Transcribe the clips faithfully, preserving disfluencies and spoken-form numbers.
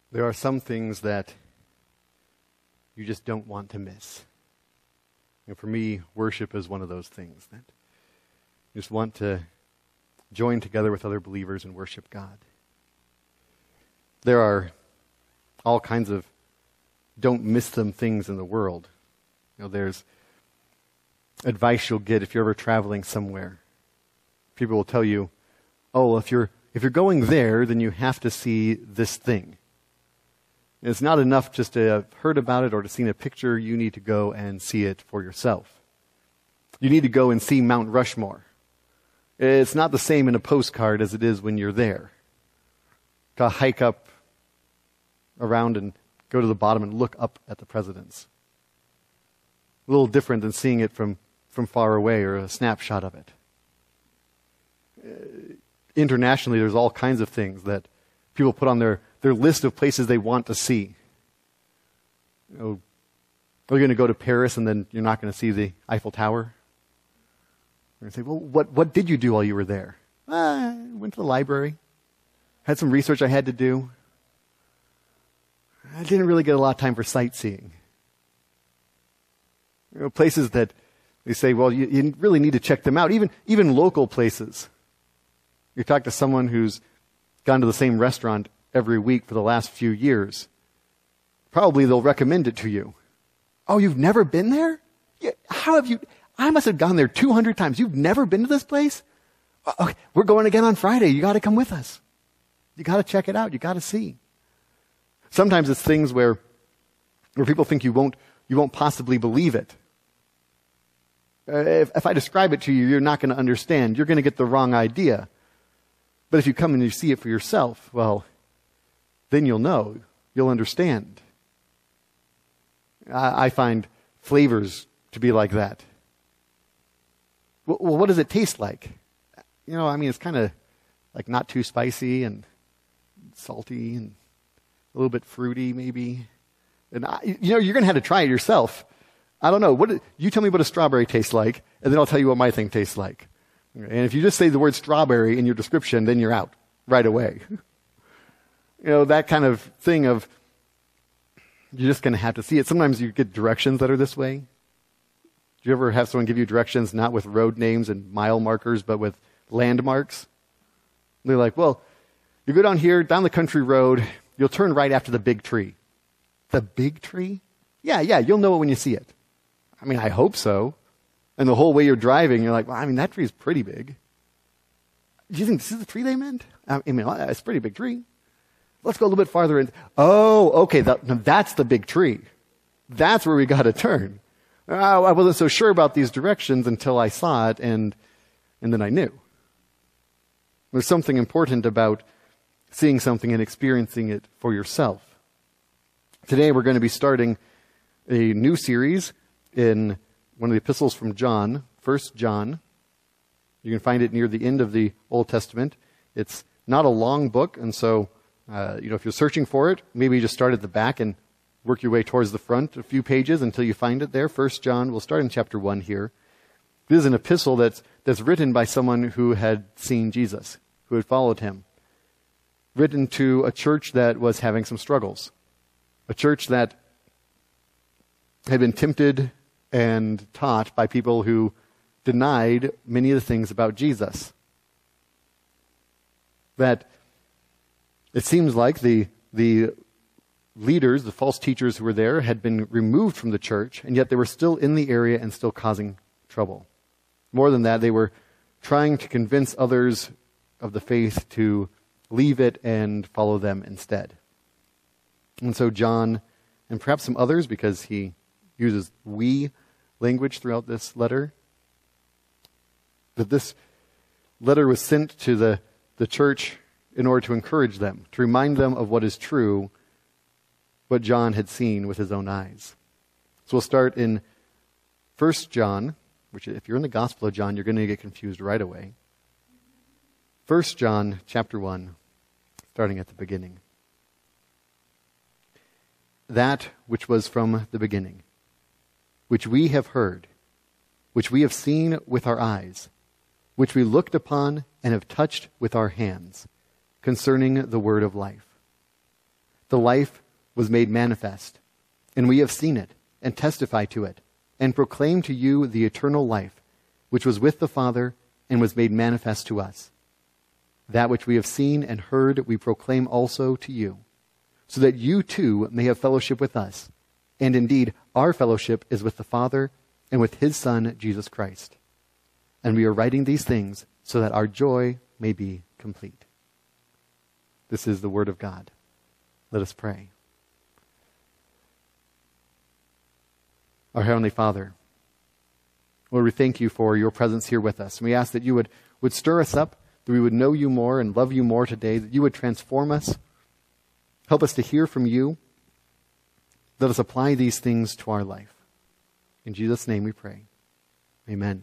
There are some things that you just don't want to miss. And for me, worship is one of those things that you just want to join together with other believers and worship God. There are all kinds of don't miss them things in the world. You know, there's advice you'll get if you're ever traveling somewhere. People will tell you, oh, if you're if you're going there, then you have to see this thing. And it's not enough just to have heard about it or to see a picture. You need to go and see it for yourself. You need to go and see Mount Rushmore. It's not the same in a postcard as it is when you're there. To hike up around and go to the bottom and look up at the presidents. A little different than seeing it from, from far away or a snapshot of it. Uh, internationally, there's all kinds of things that people put on their, their list of places they want to see. You know, are you going to go to Paris and then you're not going to see the Eiffel Tower? You're going to say, well, what, what did you do while you were there? Ah, I went to the library. Had some research I had to do. I didn't really get a lot of time for sightseeing. You know, places that they say, well, you, you really need to check them out. Even, even local places. You talk to someone who's gone to the same restaurant every week for the last few years. Probably they'll recommend it to you. Oh, you've never been there? Yeah, how have you? I must have gone there two hundred times. You've never been to this place? Okay, we're going again on Friday. You got to come with us. You got to check it out. You got to see. Sometimes it's things where, where people think you won't, you won't possibly believe it. Uh, if, if I describe it to you, you're not going to understand. You're going to get the wrong idea. But if you come and you see it for yourself, well, then you'll know. You'll understand. I, I find flavors to be like that. Well, well, what does it taste like? You know, I mean, it's kind of like not too spicy and salty and a little bit fruity, maybe. And I, you know, you're going to have to try it yourself. I don't know. What you tell me what a strawberry tastes like, and then I'll tell you what my thing tastes like. And if you just say the word strawberry in your description, then you're out right away. You know, that kind of thing of you're just going to have to see it. Sometimes you get directions that are this way. Do you ever have someone give you directions not with road names and mile markers, but with landmarks? They're like, well, you go down here, down the country road, you'll turn right after the big tree. The big tree? Yeah, yeah, you'll know it when you see it. I mean, I hope so. And the whole way you're driving, you're like, well, I mean, that tree is pretty big. Do you think this is the tree they meant? I mean, it's a pretty big tree. Let's go a little bit farther in. Oh, okay, that, that's the big tree. That's where we got to turn. Oh, I wasn't so sure about these directions until I saw it, and and then I knew. There's something important about seeing something and experiencing it for yourself. Today we're going to be starting a new series in one of the epistles from John, First John. You can find it near the end of the Old Testament. It's not a long book, and so uh, you know, if you're searching for it, maybe you just start at the back and work your way towards the front a few pages until you find it there. First John, we'll start in chapter one here. This is an epistle that's that's written by someone who had seen Jesus, who had followed him. Written to a church that was having some struggles. A church that had been tempted and taught by people who denied many of the things about Jesus. That it seems like the the leaders, the false teachers who were there, had been removed from the church, and yet they were still in the area and still causing trouble. More than that, they were trying to convince others of the faith to leave it and follow them instead. And so John, and perhaps some others, because he uses we language throughout this letter, that this letter was sent to the, the church in order to encourage them, to remind them of what is true, what John had seen with his own eyes. So we'll start in First John, which if you're in the Gospel of John, you're going to get confused right away. First John chapter one, starting at the beginning. That which was from the beginning, which we have heard, which we have seen with our eyes, which we looked upon and have touched with our hands, concerning the word of life. the life was made manifest, and we have seen it, and testify to it, and proclaim to you the eternal life, which was with the Father, and was made manifest to us. That which we have seen and heard we proclaim also to you, so that you too may have fellowship with us. And indeed, our fellowship is with the Father and with his Son, Jesus Christ. And we are writing these things so that our joy may be complete. This is the word of God. Let us pray. Our Heavenly Father, Lord, we thank you for your presence here with us. And we ask that you would, would stir us up, that we would know you more and love you more today, that you would transform us. Help us to hear from you. Let us apply these things to our life. In Jesus' name we pray. Amen.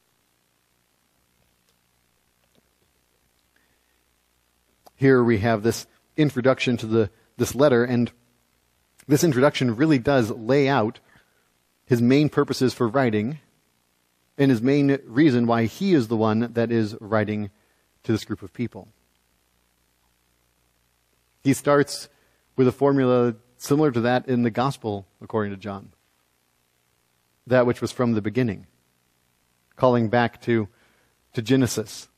Here we have this introduction to the this letter, and this introduction really does lay out his main purposes for writing and his main reason why he is the one that is writing to this group of people. He starts with a formula similar to that in the Gospel according to John. That which was from the beginning, calling back to, to Genesis.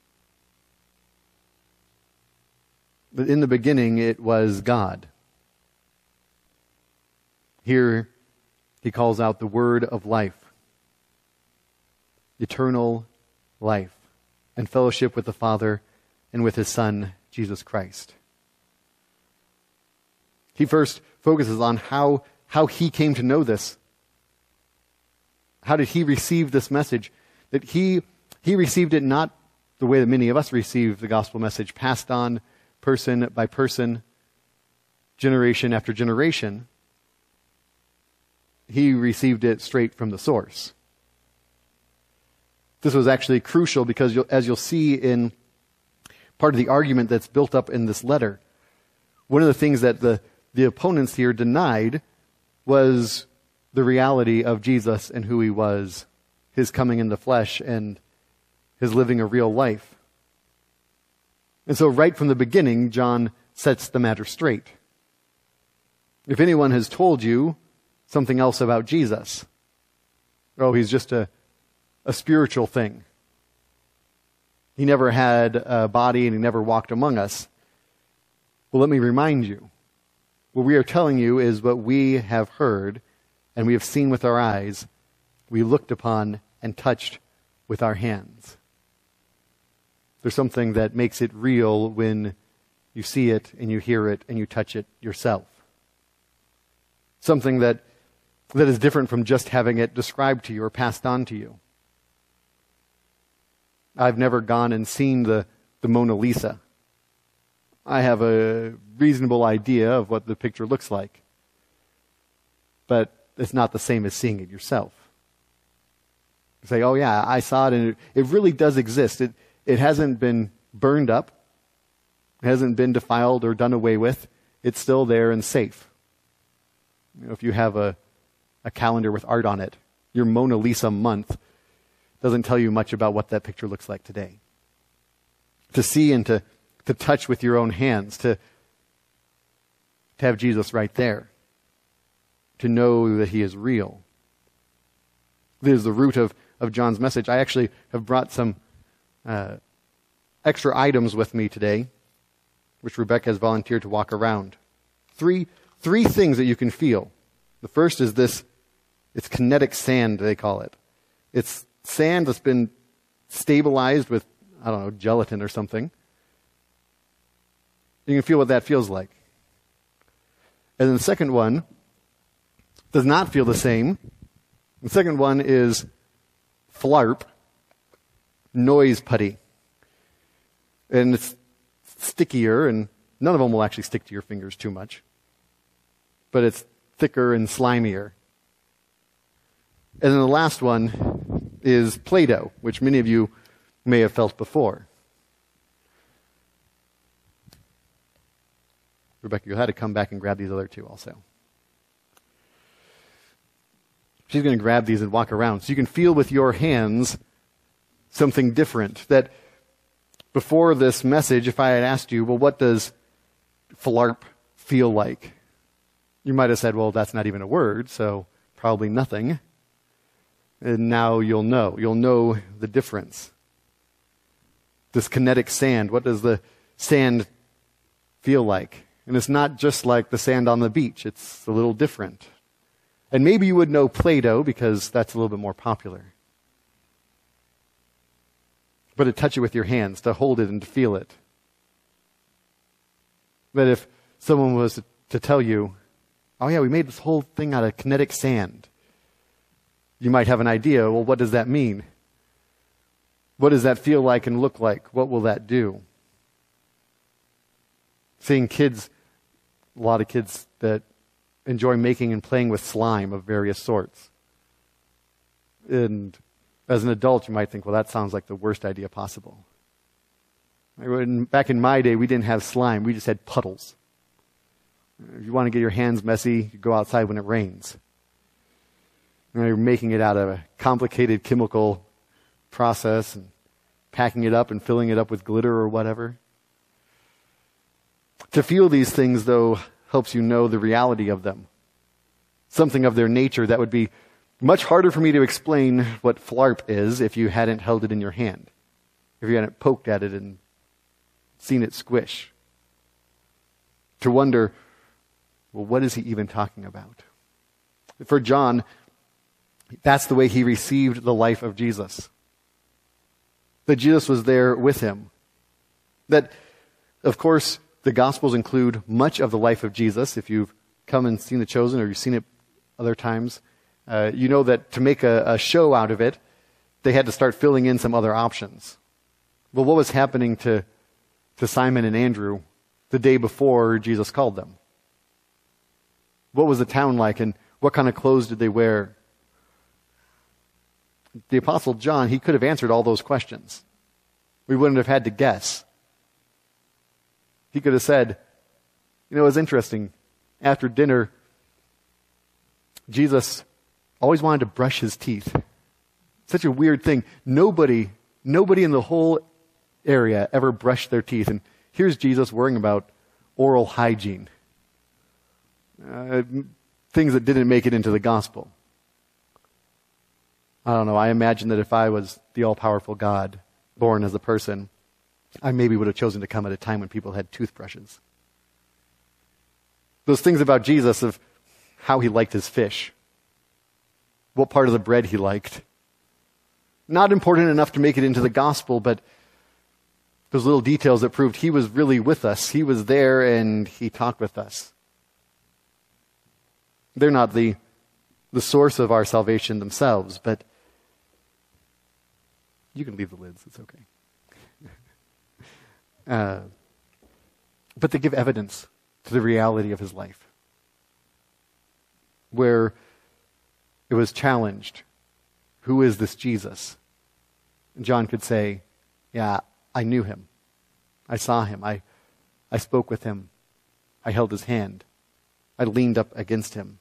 But in the beginning it was God. Here he calls out the word of life, eternal life, and fellowship with the Father and with his Son, Jesus Christ. He first focuses on how, how he came to know this. How did he receive this message? That he, he received it not the way that many of us receive the gospel message, passed on person by person, generation after generation. He received it straight from the source. This was actually crucial because, you'll, as you'll see in part of the argument that's built up in this letter, one of the things that the, the opponents here denied was the reality of Jesus and who he was, his coming in the flesh and his living a real life. And so right from the beginning, John sets the matter straight. If anyone has told you something else about Jesus, oh, he's just a A spiritual thing. He never had a body and he never walked among us. Well, let me remind you. What we are telling you is what we have heard and we have seen with our eyes, we looked upon and touched with our hands. There's something that makes it real when you see it and you hear it and you touch it yourself. Something that, that is different from just having it described to you or passed on to you. I've never gone and seen the, the Mona Lisa. I have a reasonable idea of what the picture looks like. But it's not the same as seeing it yourself. You say, oh yeah, I saw it and it, it really does exist. It, it hasn't been burned up. It hasn't been defiled or done away with. It's still there and safe. You know, if you have a, a calendar with art on it, your Mona Lisa month doesn't tell you much about what that picture looks like today. To see and to, to touch with your own hands, to, to have Jesus right there, to know that he is real. This is the root of, of John's message. I actually have brought some uh, extra items with me today, which Rebecca has volunteered to walk around. Three, three things that you can feel. The first is this, it's kinetic sand, they call it. It's sand that's been stabilized with, I don't know, gelatin or something. You can feel what that feels like. And then the second one does not feel the same. The second one is flarp, noise putty. And it's stickier, and none of them will actually stick to your fingers too much. But it's thicker and slimier. And then the last one is Play-Doh, which many of you may have felt before. Rebecca, you'll have to come back and grab these other two also. She's going to grab these and walk around. So you can feel with your hands something different. That before this message, if I had asked you, well, what does flarp feel like? You might have said, well, that's not even a word, so probably nothing. And now you'll know. You'll know the difference. This kinetic sand, what does the sand feel like? And it's not just like the sand on the beach. It's a little different. And maybe you would know Play-Doh because that's a little bit more popular. But to touch it with your hands, to hold it and to feel it. But if someone was to tell you, oh yeah, we made this whole thing out of kinetic sand, you might have an idea, well, what does that mean? What does that feel like and look like? What will that do? Seeing kids, a lot of kids that enjoy making and playing with slime of various sorts. And as an adult, you might think, well, that sounds like the worst idea possible. Back in my day, we didn't have slime. We just had puddles. If you want to get your hands messy, you go outside when it rains. And you're making it out of a complicated chemical process and packing it up and filling it up with glitter or whatever. To feel these things, though, helps you know the reality of them. Something of their nature that would be much harder for me to explain what flarp is if you hadn't held it in your hand. If you hadn't poked at it and seen it squish. To wonder, well, what is he even talking about? For John, that's the way he received the life of Jesus. That Jesus was there with him. That, of course, the Gospels include much of the life of Jesus. If you've come and seen The Chosen or you've seen it other times, uh, you know that to make a, a show out of it, they had to start filling in some other options. Well, what was happening to, to Simon and Andrew the day before Jesus called them? What was the town like and what kind of clothes did they wear? The Apostle John, he could have answered all those questions. We wouldn't have had to guess. He could have said, you know, it was interesting. After dinner, Jesus always wanted to brush his teeth. Such a weird thing. Nobody, nobody in the whole area ever brushed their teeth. And here's Jesus worrying about oral hygiene. Uh, things that didn't make it into the gospel. I don't know. I imagine that if I was the all-powerful God, born as a person, I maybe would have chosen to come at a time when people had toothbrushes. Those things about Jesus of how he liked his fish. What part of the bread he liked. Not important enough to make it into the gospel, but those little details that proved he was really with us. He was there and he talked with us. They're not the, the source of our salvation themselves, but you can leave the lids. It's okay. uh, but they give evidence to the reality of his life. Where it was challenged, who is this Jesus? And John could say, yeah, I knew him. I saw him. I, I spoke with him. I held his hand. I leaned up against him.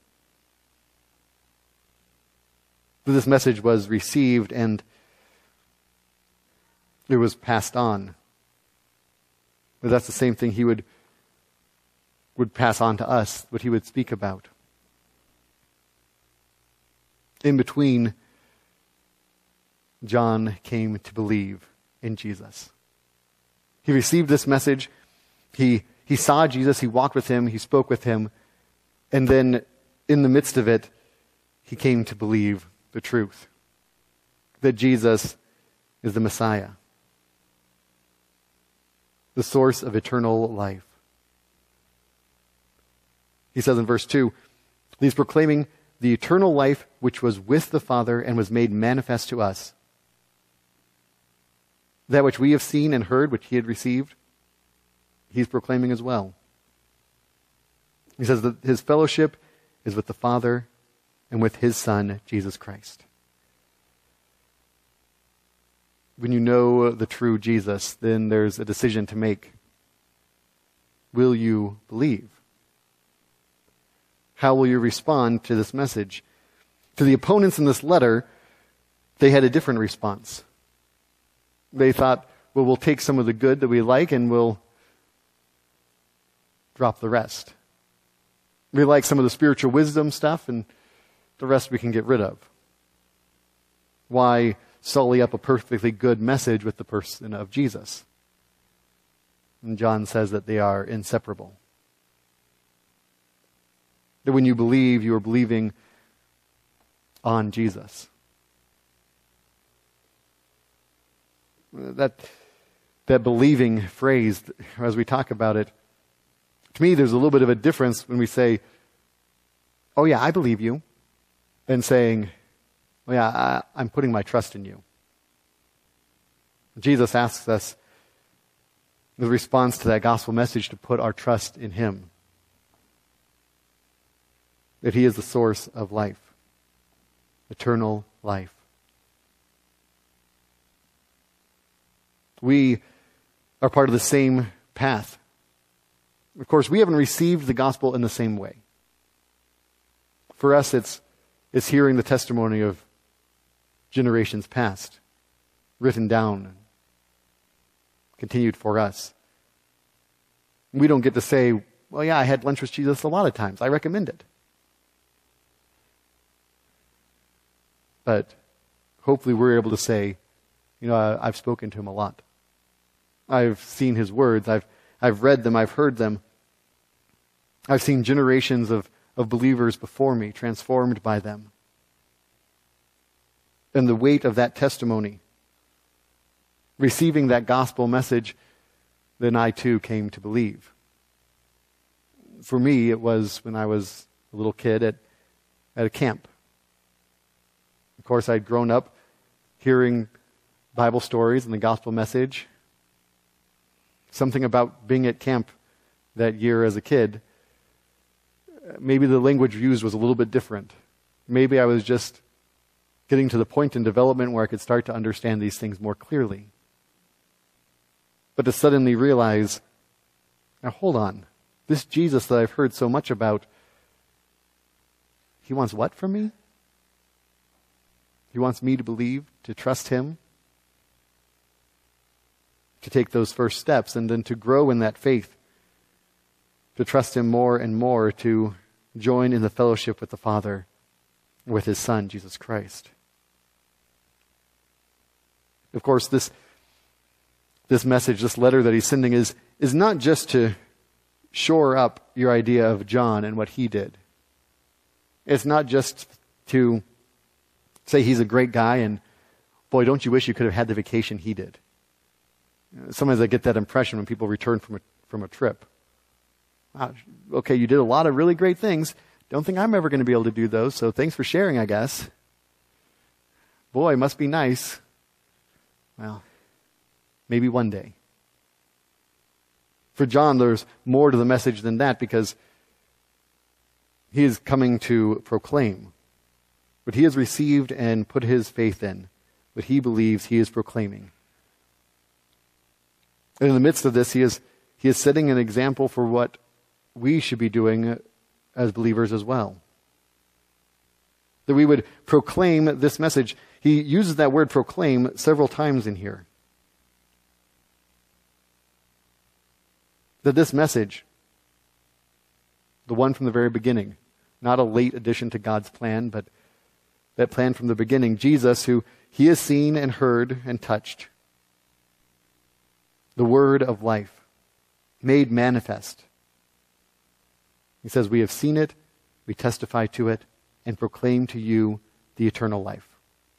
This message was received and it was passed on. But that's the same thing he would, would pass on to us, what he would speak about. In between, John came to believe in Jesus. He received this message. He, he saw Jesus. He walked with him. He spoke with him. And then in the midst of it, he came to believe the truth. That Jesus is the Messiah. The source of eternal life. He says in verse two, he's proclaiming the eternal life which was with the Father and was made manifest to us. That which we have seen and heard, which he had received, he's proclaiming as well. He says that his fellowship is with the Father and with his Son, Jesus Christ. When you know the true Jesus, then there's a decision to make. Will you believe? How will you respond to this message? To the opponents in this letter, they had a different response. They thought, well, we'll take some of the good that we like and we'll drop the rest. We like some of the spiritual wisdom stuff, and the rest we can get rid of. Why sully up a perfectly good message with the person of Jesus? And John says that they are inseparable. That when you believe, you are believing on Jesus. That, that believing phrase, as we talk about it, to me there's a little bit of a difference when we say, oh yeah, I believe you, and saying, oh yeah, I, I'm putting my trust in you. Jesus asks us, in response to that gospel message, to put our trust in Him. That He is the source of life, eternal life. We are part of the same path. Of course, we haven't received the gospel in the same way. For us, it's, it's hearing the testimony of generations past, written down, continued for us. We don't get to say, well, yeah, I had lunch with Jesus a lot of times. I recommend it. But hopefully we're able to say, you know, I've spoken to Him a lot. I've seen His words. I've, I've read them. I've heard them. I've seen generations of, of believers before me transformed by them. And the weight of that testimony, receiving that gospel message, then I too came to believe. For me, it was when I was a little kid at, at a camp. Of course, I'd grown up hearing Bible stories and the gospel message. Something about being at camp that year as a kid, maybe the language used was a little bit different. Maybe I was just getting to the point in development where I could start to understand these things more clearly. But to suddenly realize, now hold on, this Jesus that I've heard so much about, He wants what from me? He wants me to believe, to trust Him, to take those first steps, and then to grow in that faith, to trust Him more and more, to join in the fellowship with the Father, with His Son, Jesus Christ. Of course, this, this message, this letter that he's sending is, is not just to shore up your idea of John and what he did. It's not just to say he's a great guy and, boy, don't you wish you could have had the vacation he did. Sometimes I get that impression when people return from a, from a trip. Wow, okay, you did a lot of really great things. Don't think I'm ever going to be able to do those, so thanks for sharing, I guess. Boy, must be nice. Well, maybe one day. For John, there's more to the message than that, because he is coming to proclaim what he has received and put his faith in, what he believes he is proclaiming. And in the midst of this, he is, he is setting an example for what we should be doing as believers as well. That we would proclaim this message. He uses that word proclaim several times in here. That this message, the one from the very beginning, not a late addition to God's plan, but that plan from the beginning, Jesus, who he has seen and heard and touched, the word of life, made manifest. He says, we have seen it, we testify to it, and proclaim to you the eternal life.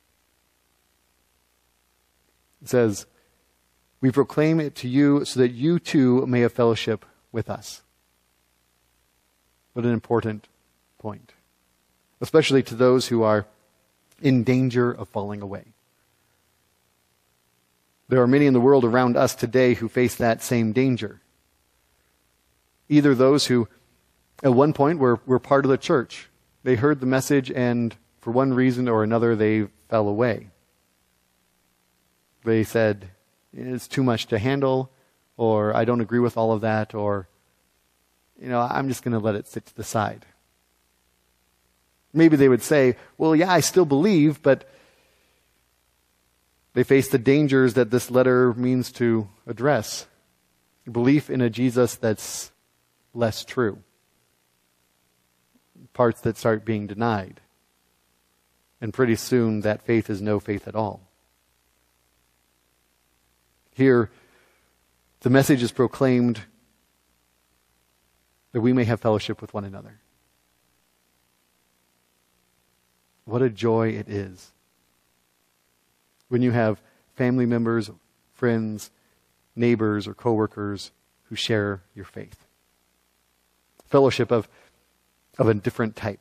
It says, we proclaim it to you so that you too may have fellowship with us. What an important point. Especially to those who are in danger of falling away. There are many in the world around us today who face that same danger. Either those who at one point were, were part of the church. They heard the message and for one reason or another they fell away. They said, it's too much to handle, or I don't agree with all of that, or, you know, I'm just going to let it sit to the side. Maybe they would say, well, yeah, I still believe, but they face the dangers that this letter means to address. Belief in a Jesus that's less true. parts that start being denied. And pretty soon that faith is no faith at all. Here, the message is proclaimed that we may have fellowship with one another. What a joy it is when you have family members, friends, neighbors, or coworkers who share your faith. Fellowship of, of a different type.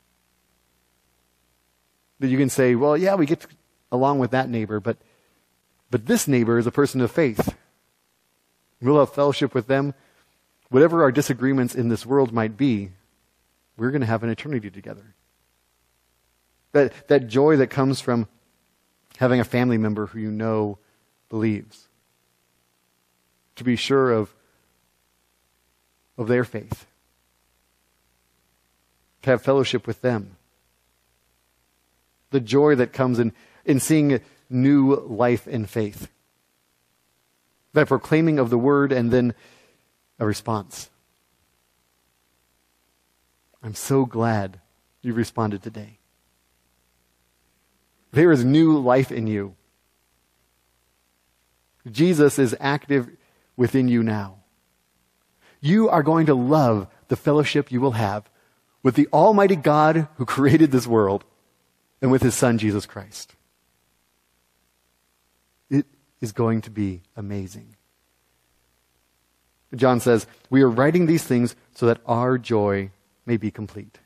That you can say, well, yeah, we get along with that neighbor, but, but this neighbor is a person of faith. We'll have fellowship with them. Whatever our disagreements in this world might be, we're going to have an eternity together. That, that joy that comes from having a family member who you know believes. To be sure of, of their faith. To have fellowship with them. The joy that comes in, in seeing new life in faith. That proclaiming of the word and then a response. I'm so glad you responded today. There is new life in you. Jesus is active within you now. You are going to love the fellowship you will have with the Almighty God who created this world and with His Son, Jesus Christ. It is going to be amazing. John says, we are writing these things so that our joy may be complete.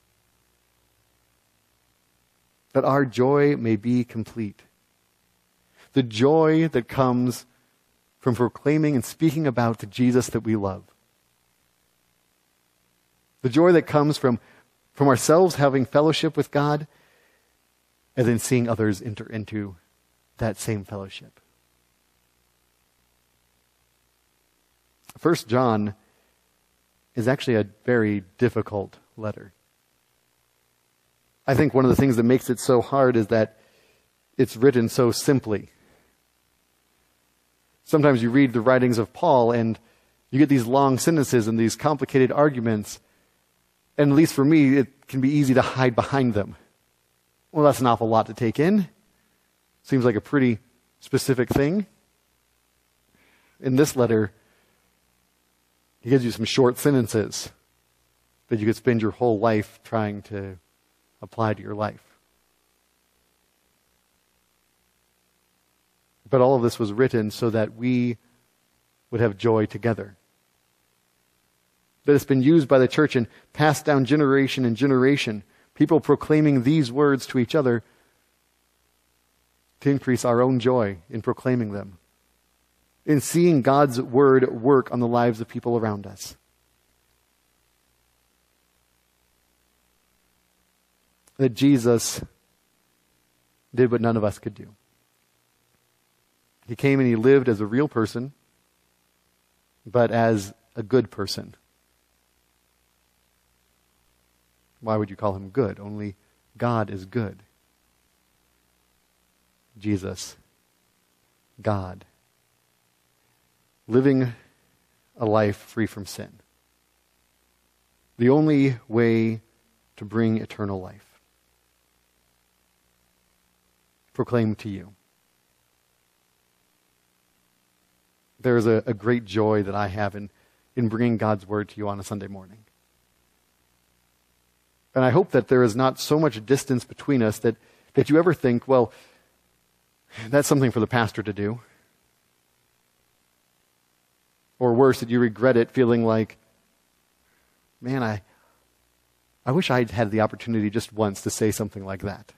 That our joy may be complete. The joy that comes from proclaiming and speaking about the Jesus that we love. The joy that comes from, from ourselves having fellowship with God and then seeing others enter into that same fellowship. First John is actually a very difficult letter. I think one of the things that makes it so hard is that it's written so simply. Sometimes you read the writings of Paul and you get these long sentences and these complicated arguments, and at least for me, it can be easy to hide behind them. Well, that's an awful lot to take in. Seems like a pretty specific thing. In this letter, he gives you some short sentences that you could spend your whole life trying to apply to your life. But all of this was written so that we would have joy together. That it's been used by the church and passed down generation and generation. People proclaiming these words to each other to increase our own joy in proclaiming them. In seeing God's word work on the lives of people around us. That Jesus did what none of us could do. He came and he lived as a real person, but as a good person. Why would you call him good? Only God is good. Jesus, God, living a life free from sin. The only way to bring eternal life. Proclaim to you. There is a, a great joy that I have in, in bringing God's word to you on a Sunday morning. And I hope that there is not so much distance between us that, that you ever think, well, that's something for the pastor to do. Or worse, that you regret it, feeling like, man, I, I wish I'd had the opportunity just once to say something like that.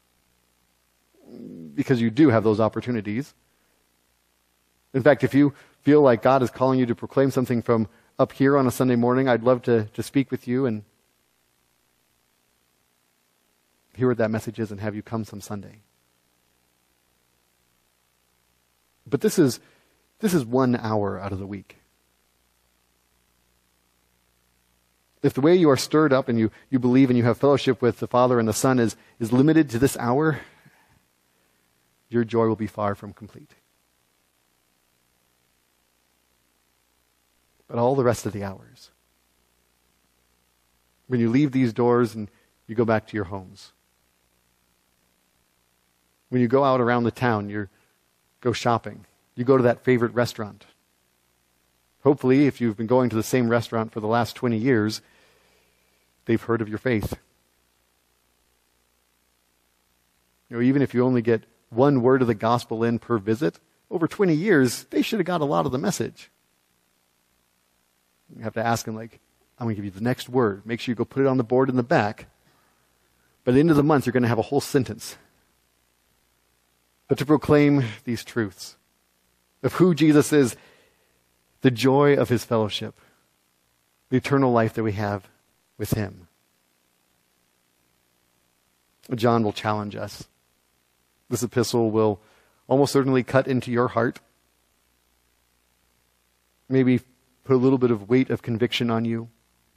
Because you do have those opportunities. In fact, if you feel like God is calling you to proclaim something from up here on a Sunday morning, I'd love to, to speak with you and hear what that message is and have you come some Sunday. But this is this is one hour out of the week. If the way you are stirred up and you, you believe and you have fellowship with the Father and the Son is, is limited to this hour, your joy will be far from complete. But all the rest of the hours, When you leave these doors and you go back to your homes. When you go out around the town, you go shopping. You go to that favorite restaurant. Hopefully, if you've been going to the same restaurant for the last twenty years, they've heard of your faith. You know, even if you only get one word of the gospel in per visit, over twenty years, they should have got a lot of the message. You have to ask them, like, I'm going to give you the next word. Make sure you go put it on the board in the back. By the end of the month, you're going to have a whole sentence. But to proclaim these truths of who Jesus is, the joy of his fellowship, the eternal life that we have with him. John will challenge us. This epistle will almost certainly cut into your heart. Maybe put a little bit of weight of conviction on you.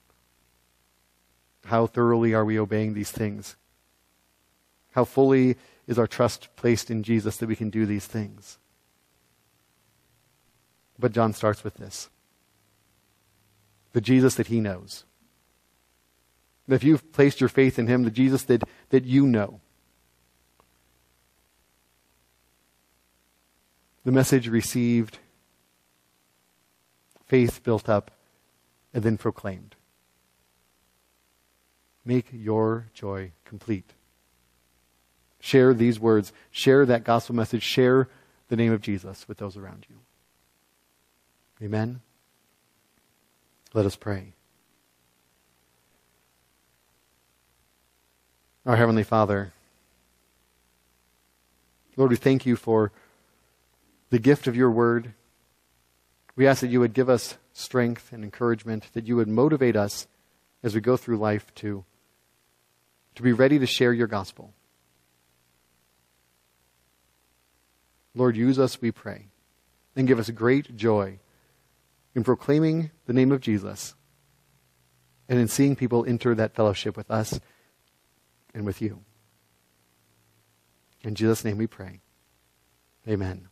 How thoroughly are we obeying these things? How fully is our trust placed in Jesus that we can do these things? But John starts with this. The Jesus that he knows. If you've placed your faith in him, the Jesus that, that you know. The message received, faith built up, and then proclaimed. Make your joy complete. Share these words. Share that gospel message. Share the name of Jesus with those around you. Amen. Let us pray. Our Heavenly Father, Lord, we thank you for the gift of your word. We ask that you would give us strength and encouragement, that you would motivate us as we go through life to, to be ready to share your gospel. Lord, use us, we pray, and give us great joy in proclaiming the name of Jesus and in seeing people enter that fellowship with us and with you. In Jesus' name we pray. Amen.